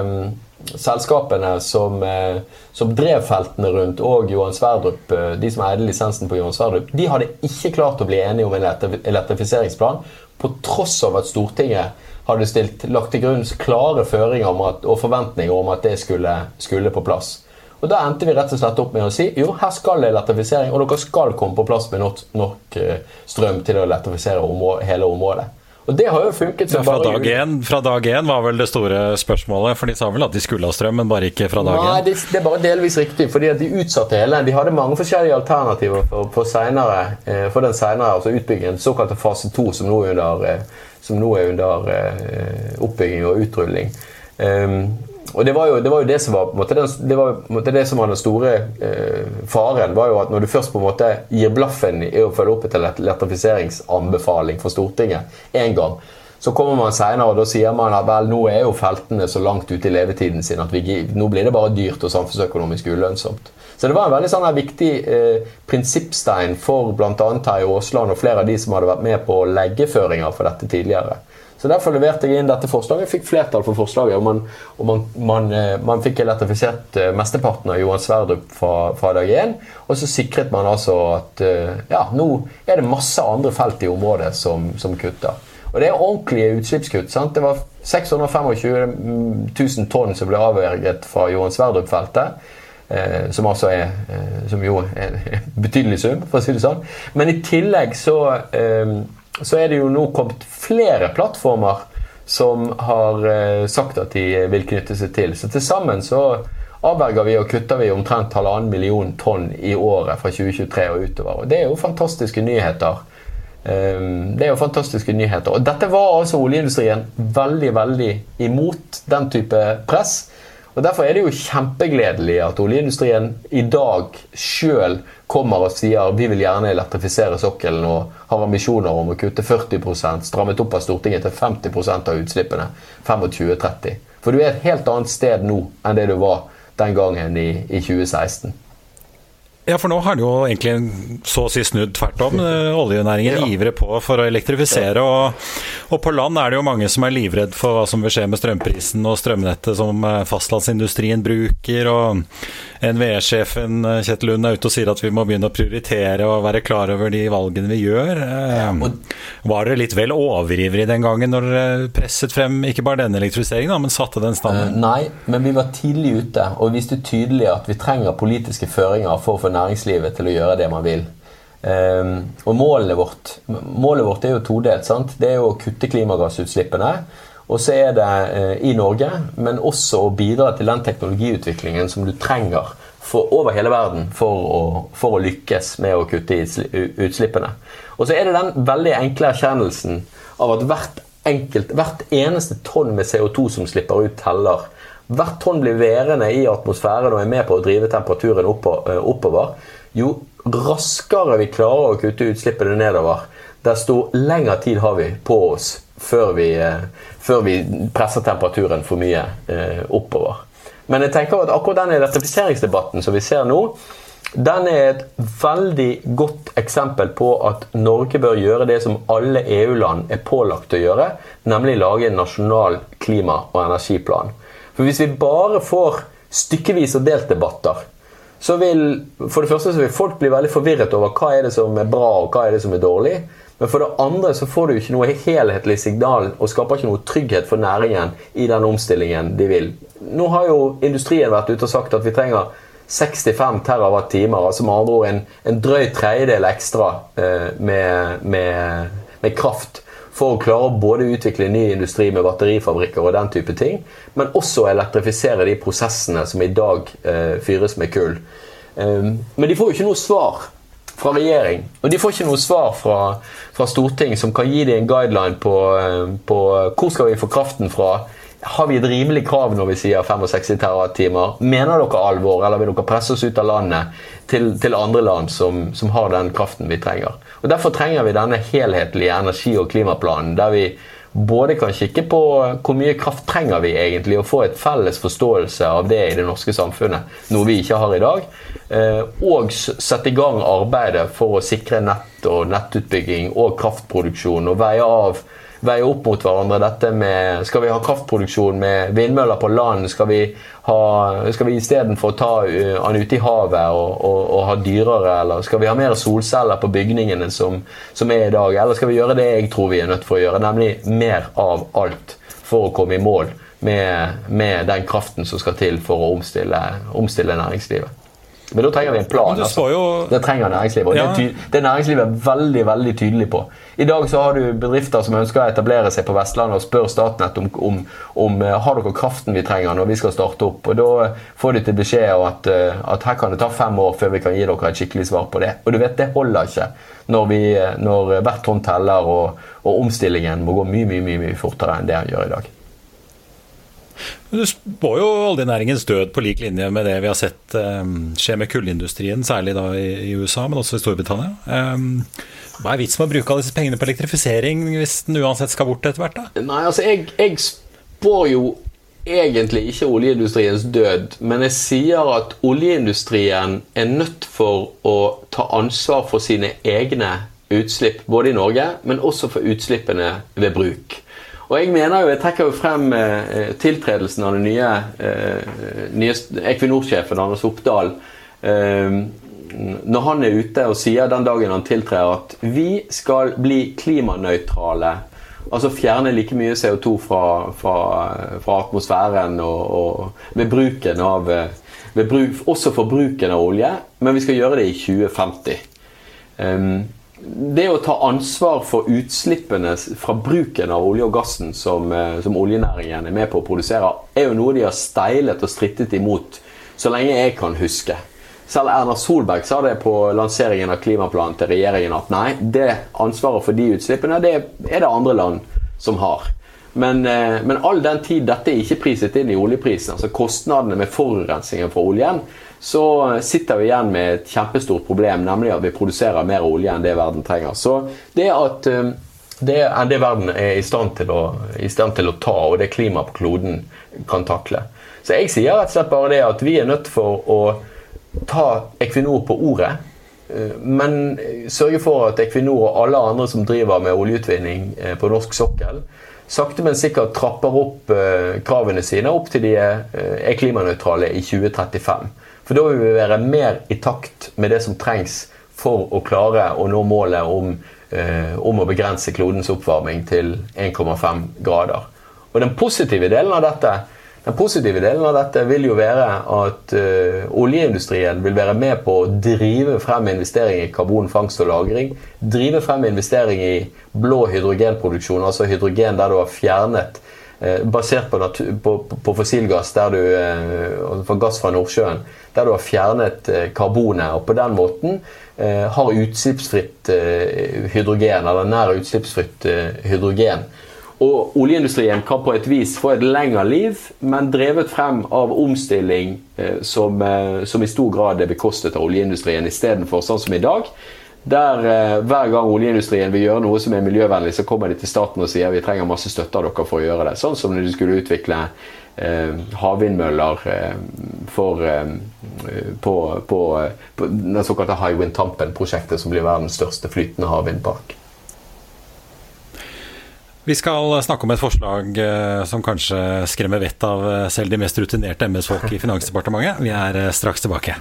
selskapene som, som drev feltene rundt, og Johan Sverdrup, de som eide lisensen på Johan Sverdrup, de hadde ikke klart å bli enige om en elektrifiseringsplan, på tross av at Stortinget hadde stilt, lagt til grunn klare føringer om at, og forventninger om at det skulle, skulle på plass. Og da endte vi rett og slett opp med å si, jo, her skal det elektrifisering, og dere skal komme på plass med nok, nok strøm til å elektrifisere området, hele området. Og det har jo funket som ja, fra, dag en, fra dag én var vel det store spørsmålet, for de sa vel at de skulle ha strøm, men bare ikke fra dag én. Nei, det, det er bare delvis riktig, fordi at de utsatte hele. De hadde mange forskjellige alternativer for, for, senere, for den senere, altså utbyggingen, såkalte fase to, som nå er under, som nå er under oppbygging og utrulling. Um, og det var jo det, var jo det som var på en måte, den, det var på en måte det som var den store eh, faren, var jo at når du først på en måte gir blaffen i å følge opp et elektrifiseringsanbefaling for Stortinget en gang, så kommer man senere og da sier man at vel, nå er jo feltene så langt ute i levetiden sin at vi, nå blir det bare dyrt og samfunnsøkonomisk ulønnsomt. Så det var en veldig sånn her viktig eh, prinsippstein for blant annet Terje Aasland og flere av de som hadde vært med på å legge føringer for dette tidligere. Så derfor leverte jeg inn dette forslaget, fikk flertall for forslaget, og man, og man, man, man fikk elektrifisert mesteparten av Johan Sverdrup fra, fra dag én, og så sikret man altså at ja, nå er det masse andre felt i området som, som kutter. Og det er ordentlige utslippskutt, sant? Det var seks hundre tjuefem tusen tonn som ble avverget fra Johan Sverdrup-feltet, eh, som altså er, eh, som jo er en betydelig sum, for å si det sånn. Men i tillegg så... Eh, så er det jo nå kommet flere plattformer som har eh, sagt at de vil knytte seg til. Så til sammen så avverger vi og kutter vi omtrent halvannen million tonn i året fra tjue tjuetre og utover. Og det er jo fantastiske nyheter. Um, det er jo fantastiske nyheter. Og dette var altså oljeindustrien veldig, veldig imot den type press. Og derfor er det jo kjempegledelig at oljeindustrien i dag selv kommer og sier vi vil gjerne elektrifisere sokkelen og har ambisjoner om å kutte førti prosent, strammet opp av Stortinget til femti prosent av utslippene tjue tretti. For du er et helt annet sted nå enn det du var den gangen i, i tjue seksten. Ja, for nå har det jo egentlig så å si snudd tvert om. Oljenæringen ja. ivrer på for å elektrifisere, ja. og, og på land er det jo mange som er livredd for hva som vil skje med strømprisen og strømnettet som fastlandsindustrien bruker, og N V E-sjefen Kjetil Lund er ute og sier at vi må begynne å prioritere og være klar over de valgene vi gjør. Ja, og... Var dere litt vel overivrig den gangen når dere presset frem ikke bare denne elektrifiseringen, men satte den standen? Uh, nei, men vi var tidlig ute og viste tydelig at vi trenger politiske føringer for å få næringslivet til å gjøre det man vil. Um, og målet vårt, målet vårt er jo todelt, sant? Det er jo å kutte klimagassutslippene, og så er det uh, i Norge, men også å bidra til den teknologiutviklingen som du trenger for, over hele verden for å, for å lykkes med å kutte utslippene. Og så er det den veldig enkle erkjennelsen av at hvert, enkelt, hvert eneste tonn med C O to som slipper ut teller. Hvert tonn blir værende i atmosfæren og er med på å drive temperaturen oppover. Jo raskere vi klarer å kutte utslippene nedover, desto lengre tid har vi på oss før vi, før vi presser temperaturen for mye oppover. Men jeg tenker at akkurat den elektrifiseringsdebatten som vi ser nå, den er et veldig godt eksempel på at Norge bør gjøre det som alle E U-land er pålagt å gjøre, nemlig lage en nasjonal klima- og energiplan. For hvis vi bare får stykkevis og delt debatter, så vil, for det første så vil folk bli veldig forvirret over hva er det som er bra og hva er det som er dårlig. Men for det andre så får du ikke noe helhetlig signal og skaper ikke noe trygghet for næringen i den omstillingen de vil. Nå har jo industrien vært ute og sagt at vi trenger sekstifem terawatt-timer, altså med andre ord en, en drøy tredjedel ekstra eh, med, med, med kraft, for å klare å både utvikle ny industri med batterifabrikker og den type ting, men også elektrifisere de prosessene som i dag eh, fyres med kull. Um, men de får jo ikke noe svar fra regjering, og de får ikke noe svar fra, fra Storting som kan gi dem en guideline på, på hvor skal vi få kraften fra. Har vi et rimelig krav når vi sier sekstifem terawatt-timer? Mener dere alvor, eller vil dere presse oss ut av landet til, til andre land som, som har den kraften vi trenger? Og derfor trenger vi denne helhetlige energi- og klimaplanen, der vi både kan kikke på hvor mye kraft trenger vi egentlig, og få et felles forståelse av det i det norske samfunnet, noe vi ikke har i dag, og sette i gang arbeidet for å sikre nett og nettutbygging og kraftproduksjon, og veie av veie opp mot hverandre dette med, skal vi ha kraftproduksjon med vindmøller på land, skal vi, ha, skal vi i stedet for å ta han ute i havet og, og, og ha dyrere, eller skal vi ha mer solceller på bygningene som, som er i dag, eller skal vi gjøre det jeg tror vi er nødt for å gjøre, nemlig mer av alt for å komme i mål med, med den kraften som skal til for å omstille, omstille næringslivet. Men da trenger vi en plan, altså. Jo... Det trenger næringslivet, og ja. det, er det er næringslivet er veldig, veldig tydelig på. I dag så har du bedrifter som ønsker å etablere seg på Vestlandet og spør Statnett om, om, om har dere kraften vi trenger når vi skal starte opp, og da får de til beskjed om at, at her kan det ta fem år før vi kan gi dere et skikkelig svar på det. Og du vet, det holder ikke når, vi, når hvert tonn teller, og, og omstillingen må gå mye, mye, mye, mye fortere enn det han gjør i dag. Du spår jo oljenæringens død på lik linje med det vi har sett um, skje med kullindustrien, særlig da i, i U S A, men også i Storbritannia. Um, hva er vitsen med å bruke alle disse pengene på elektrifisering hvis den uansett skal bort etter hvert da? Nei, altså jeg, jeg spår jo egentlig ikke oljeindustriens død, men jeg sier at oljeindustrien er nødt for å ta ansvar for sine egne utslipp, både i Norge, men også for utslippene ved bruk. Og jeg mener jo, jeg trekker jo frem eh, tiltredelsen av den nye, eh, nye Equinor-sjefen, Anders Opdal, eh, når han er ute og sier den dagen han tiltrer at vi skal bli klimanøytrale, altså fjerne like mye C O to fra, fra, fra atmosfæren og, og ved bruken av, ved bruk, også for bruken av olje, men vi skal gjøre det i tjue femti. Um, Det å ta ansvar for utslippene fra bruken av olje og gassen som, som oljenæringen er med på å produsere, er jo noe de har steilet og strittet imot så lenge jeg kan huske. Selv Erna Solberg sa det på lanseringen av klimaplanen til regjeringen at nei, det ansvaret for de utslippene, det er det andre land som har. Men, men all den tid dette er ikke priset inn i oljeprisen, altså kostnadene med forurensningen fra oljen, så sitter vi igjen med et kjempestort problem, nemlig at vi produserer mer olje enn det verden trenger. Så det at det enn det verden er i stand til å, i stand til å ta, og det klimaet på kloden kan takle. Så jeg sier rett og slett bare det at vi er nødt for å ta Equinor på ordet, men sørge for at Equinor og alle andre som driver med oljeutvinning på norsk sokkel, sakte men sikkert trapper opp kravene sine opp til de er klimanøytrale i tjue trettifem. For da vil vi være mer i takt med det som trengs for å klare å nå målet om, om å begrense klodens oppvarming til en komma fem grader. Og den positive delen av dette Den positive delen av dette vil jo være at uh, oljeindustrien vil være med på å drive frem investering i karbonfangst og lagring, drive frem investering i blå hydrogenproduksjon, altså hydrogen der du har fjernet, uh, basert på, på, på fossilgass, der du, uh, for gass fra Nordsjøen, der du har fjernet uh, karbonet, og på den måten uh, har utslippsfritt uh, hydrogen, eller nær utslippsfritt uh, hydrogen. Og oljeindustrien kan på et vis få et lengre liv, men drevet frem av omstilling eh, som, eh, som i stor grad er bekostet av oljeindustrien, i stedet for sånn som i dag, der eh, hver gang oljeindustrien vil gjøre noe som er miljøvennlig, så kommer de til staten og sier vi trenger masse støtte av dere for å gjøre det. Sånn som når de skulle utvikle eh, havvindmøller eh, for, eh, på, på, på den såkalte Hywind Tampen-prosjektet, som blir verdens største flytende havvindpark. Vi skal snakke om et forslag som kanskje skremmer vett av selv de mest rutinerte embetsfolk i Finansdepartementet. Vi er straks tilbake.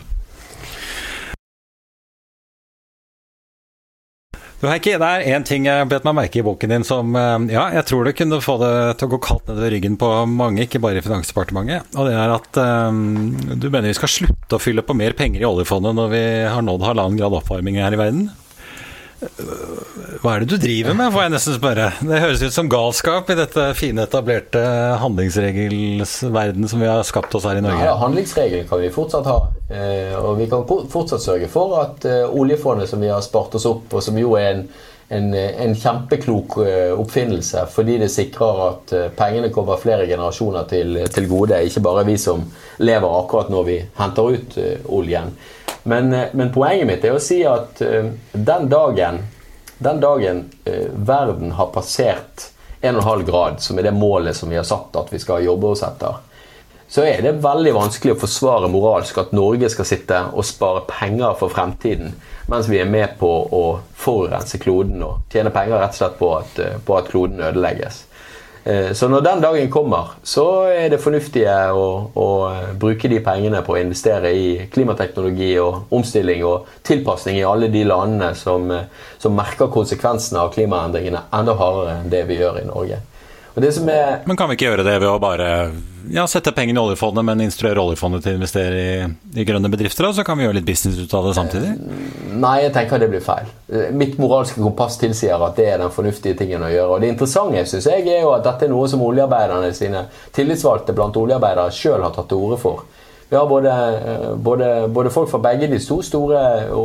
Du Heikki, det er en ting jeg bet meg merke i boken din som, ja, jeg tror det kunne få det til å gå kaldt nedover ryggen på mange, ikke bare i Finansdepartementet. Og det er at um, du mener vi skal slutte å fylle på mer penger i oljefondet når vi har nådd halvannen grad oppvarming her i verden? Hva er det du driver med, får jeg nesten spørre. Det høres ut som galskap i dette fine etablerte handlingsregelsverden som vi har skapt oss her i Norge. Ja, handlingsregelen kan vi fortsatt ha, og vi kan fortsatt sørge for at oljefondet som vi har spart oss opp, og som jo er en, en, en kjempeklok oppfinnelse, fordi det sikrer at pengene kommer flere generasjoner til, til gode, ikke bare vi som lever akkurat når vi henter ut oljen. Men, men poenget mitt er å si at uh, den dagen, den dagen uh, verden har passert en og en halv grad, som er det målet som vi har satt at vi skal jobbe oss etter, så er det veldig vanskelig å forsvare moralsk at Norge skal sitte og spare penger for fremtiden, mens vi er med på å forurense kloden og tjene penger rett og slett på at, uh, på at kloden ødelegges. Så når den dagen kommer, så er det fornuftige å, å bruke de pengene på å investere i klimateknologi og omstilling og tilpasning i alle de landene som, som merker konsekvensene av klimaendringene enda hardere enn det vi gjør i Norge. Og det som er... Men kan vi ikke gjøre det ved å bare ja, sette pengene i oljefondet, men instruere oljefondet til å investere i, i grønne bedrifter, og så kan vi gjøre litt business ut av det samtidig? Nei, jeg tenker det blir feil. Mitt moralske kompass tilsier at det er den fornuftige tingen å gjøre. Og det interessante, synes jeg, er jo at dette er noe som oljearbeiderne sine tillitsvalgte blant oljearbeidere selv har tatt til orde for. Vi har både, både, både folk fra begge de to store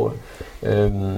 um,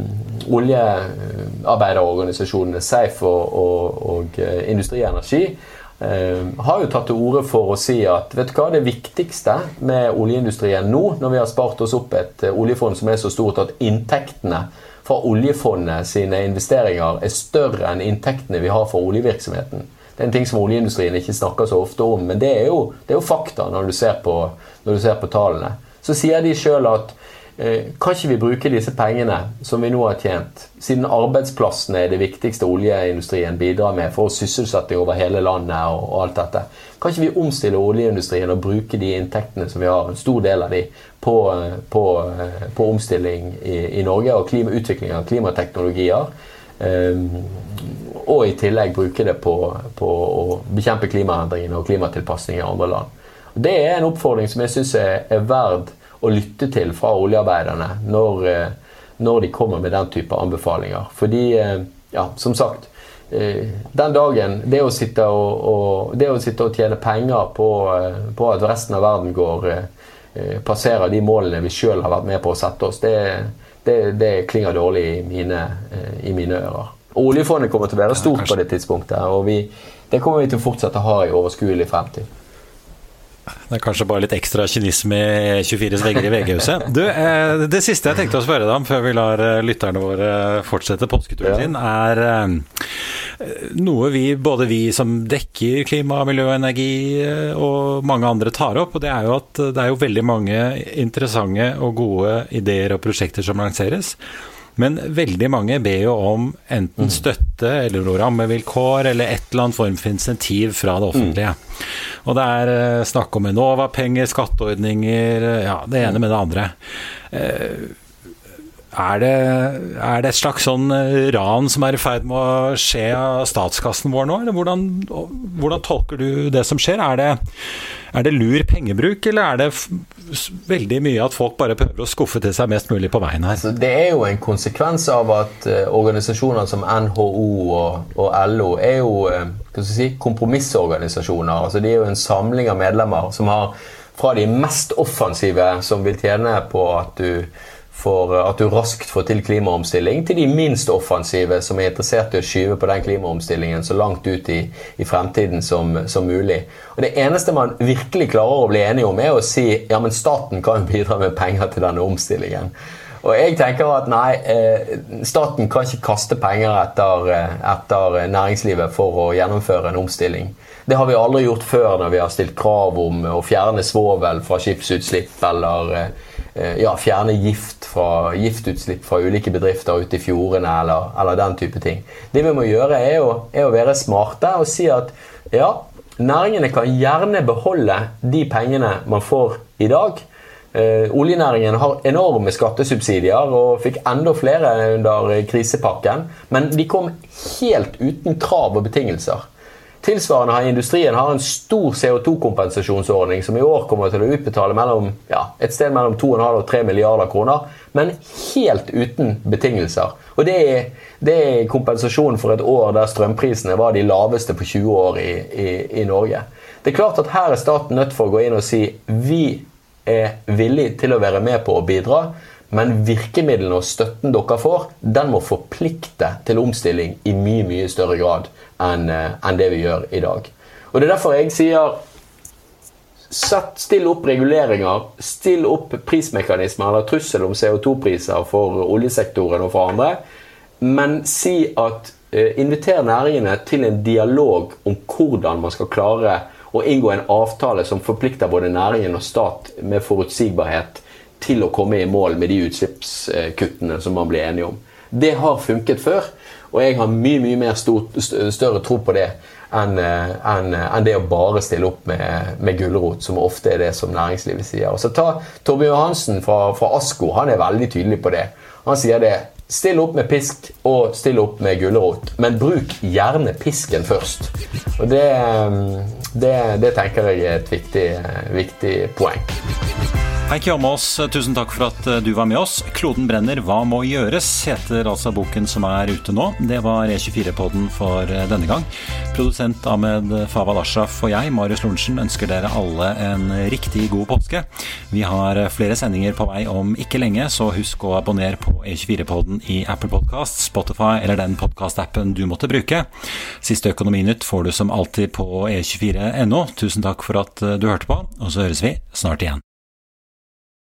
oljearbeiderorganisasjonene, SAFE og, og, og Industri og Energi, uh, har jo tatt til orde for å si at vet du hva, det viktigste med oljeindustrien nå, når vi har spart oss opp et uh, oljefond som er så stort at inntektene fra oljefondet sine investeringer er større enn inntektene vi har for oljevirksomheten. Det er en ting som oljeindustrien ikke snakker så ofte om, men det er jo, det er jo fakta når du ser på, når du ser på tallene. Så sier de selv at eh, kan ikke vi bruke disse pengene som vi nå har tjent, siden arbeidsplassene er det viktigste oljeindustrien bidrar med for å sysselsette over hele landet og, og alt dette. Kan ikke vi omstille oljeindustrien og bruke de inntektene som vi har, en stor del av de, på, på, på omstilling i, i Norge og klima, utvikling av klimateknologier, um, og i tillegg bruke det på, på å bekjempe klimaendringene og klimatilpasning i andre land. Det er en oppfordring som jeg synes er, er verd å lytte til fra oljearbeiderne når, når de kommer med den type anbefalinger. Fordi, ja, som sagt, den dagen det å sitte og, og, det å sitte og tjene penger på, på at resten av verden går, passerer de målene vi selv har vært med på å sette oss, det, det, det klinger dårlig i mine, i mine ører. Oljefondet kommer til å være stort på det tidspunktet, og vi, det kommer vi til å fortsette å ha i overskuelig fremtid. Det er kanskje bare litt ekstra kynisme i tjuefires vegger i V G-huset. Du, eh, det siste jeg tenkte å spørre deg om, før vi lar lytterne våre fortsette påsketuren sin, er noe vi, både vi som dekker klima, miljø og energi og mange andre tar opp, og det er jo at det er jo veldig mange interessante og gode ideer og prosjekter som lanseres. Men veldig mange ber jo om enten støtte eller noen rammevilkår eller et eller annet form for insentiv fra det offentlige. Mm. Og det er snakk om Enova-penger, skatteordninger, ja, det ene med det andre. Er det, er det et slags sånn ran som er i ferd med å skje av statskassen vår nå, eller hvordan, hvordan tolker du det som skjer? Er det, er det lur pengebruk, eller er det f- veldig mye at folk bare prøver å skuffe til seg mest mulig på veien her? Altså, det er jo en konsekvens av at uh, organisasjoner som N H O og, og L O er jo uh, hva skal jeg si, kompromissorganisasjoner. Altså, de er jo en samling av medlemmer som har fra de mest offensive som vil tjene på at du for at du raskt får til klimaomstilling, til de minst offensive som er interessert i å skyve på den klimaomstillingen så langt ut i, i fremtiden som, som mulig. Og det eneste man virkelig klarer å bli enige om er å si, ja, men staten kan jo bidra med penger til denne omstillingen. Og jeg tenker at nei, staten kan ikke kaste penger etter, etter næringslivet for å gjennomføre en omstilling. Det har vi aldri gjort før når vi har stilt krav om å fjerne svovel fra skipsutslipp, eller ja, fjerne gift fra, giftutslipp fra ulike bedrifter ute i fjordene, eller, eller den type ting. Det vi må gjøre er å, er å være smarte og si at ja, næringene kan gjerne beholde de pengene man får i dag. Uh, oljenæringen har enorme skattesubsidier og fikk enda flere under krisepakken, men de kom helt uten krav og betingelser. Tilsvarende har industrien har en stor C O to kompensasjonsordning som i år kommer til å utbetale mellom, ja, et sted mellom to komma fem og tre milliarder kroner, men helt uten betingelser. Og det er, det er kompensasjon for et år der strømprisene var de laveste på tjue år i, i, i Norge. Det er klart at her er staten nødt for å gå inn og si vi er villig til å være med på å bidra, men virkemidlene og støtten dere får, den må forplikte til omstilling i mye, mye større grad enn, enn det vi gjør i dag. Og det er derfor jeg sier, sett, still opp reguleringer, still opp prismekanismer eller trussel om C O to priser for oljesektoren og for andre, men si at eh, inviter næringene til en dialog om hvordan man skal klare å inngå en avtale som forplikter både næringen og stat med forutsigbarhet til å komme i mål med de utslippskuttene som man blir enige om. Det har funket før, og jeg har mye, mye mer stor, større tro på det enn, enn, enn det å bare stille opp med, med gulrot, som ofte er det som næringslivet sier. Og så ta Torbjørn Johansen fra, fra Asko, han er veldig tydelig på det. Han sier det, still opp med pisk og still opp med gulrot, men bruk gjerne pisken først. Og det, det, det tenker jeg er et viktig, viktig poeng. Heikki Holmås, tusen takk for at du var med oss. Kloden brenner, hva må gjøres, heter altså boken som er ute nå. Det var E tjuefire-podden for denne gang. Produsent Ahmed Fawad Ashraf og jeg, Marius Lorentzen, ønsker dere alle en riktig god påske. Vi har flere sendinger på vei om ikke lenge, så husk å abonnere på E tjuefire-podden i Apple Podcasts, Spotify eller den podcast-appen du måtte bruke. Siste Økonominytt får du som alltid på e tjuefire punktum no. Tusen takk for at du hørte på, og så høres vi snart igjen.